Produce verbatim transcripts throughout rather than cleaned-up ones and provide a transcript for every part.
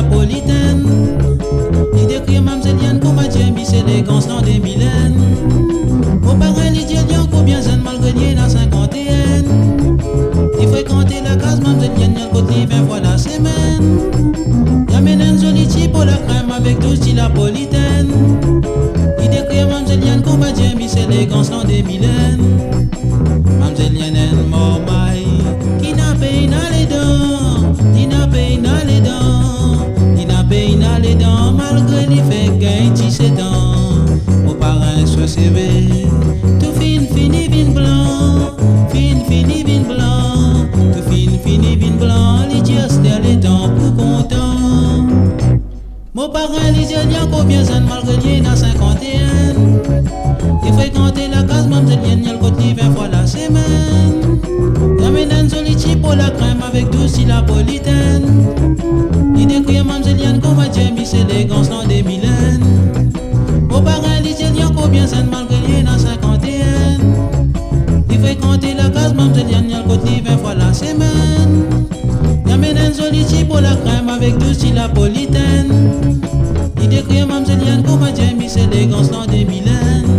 napolitaine. Il décrit Mamzelienne comme a Jamie, c'est l'élégance dans des milènes. Au parrain, il dit Dion, combien zen malgré dans cinquantaine. Il fréquentait la case Mamzelienne, il côté vingt fois la semaine. Il amène un joli type pour la crème avec douze style napolitaine. Il décrit Mamzelienne comme a Jamie, c'est l'élégance dans des milènes. Mamzelienne en mormaille, qui n'a payé dans les dents, qui n'a payé dans les dents, qui n'a payé dans les dents, malgré les faits gain qui s'étend. Au parrain se sévé, tout fin fini vin blanc, fin fini vin blanc, tout fin fini vin blanc, les dieux les temps pour content. Mon parrain les dieux combien ça malgré dans cinquante et un. Il fréquentait la case Mamzelienne, il côté vingt fois la semaine. Il amène un joli type pour la crème avec douze style napolitaine. Il décrit Mamzelienne comme a Jamie, c'est l'élégance dans des milènes. Au parrain, il dit combien ça malgré dans cinquante et un. Il fréquentait la case Mamzelienne, il côté vingt fois la semaine. Il amène un joli type pour la crème avec douze style napolitaine. Il décrit Mamzelienne comme a Jamie, c'est l'élégance dans des milènes.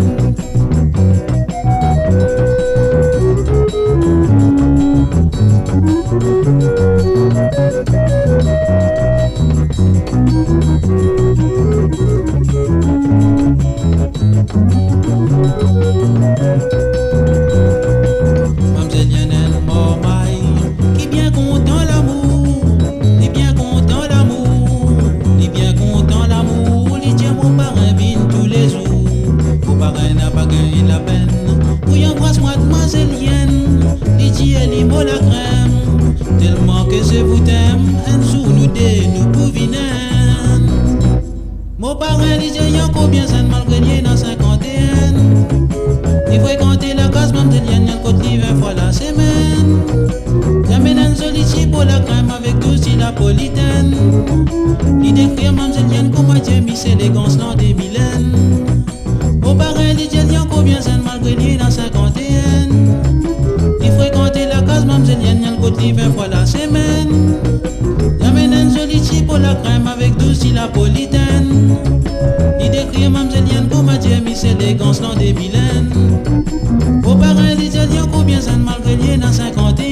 Mamzelienne en mormaille, qui bien content l'amour, qui bien content l'amour, qui bien content l'amour, les dieux mon parrain vine tous les jours. Mon parrain n'a pas gagné la peine, oui embrasse-moi demoiselienne, les dieux les mots la crème, tellement que je vous t'aime, un jour nous deux nous pouvines. Mon parrain les dieux combien ça malgré dans cinquante et un. Il fréquentait la case Mamzelienne, il côté vingt fois la semaine. Il amène un joli type pour la crème avec douze style napolitaine. Il décrit Mamzelienne comme a Jamie, c'est l'élégance dans des milènes. Au parrain, il dit combien ça malgré dans cinquante et un. Il fréquentait la case Mamzelienne, il côté vingt fois la semaine. Il amène un joli type pour la crème avec douze style napolitaine. Il décrit Mamzelienne comme a Jamie, c'est l'élégance dans des milènes. Au parrain, il dit combien ça malgré dans cinquante et un.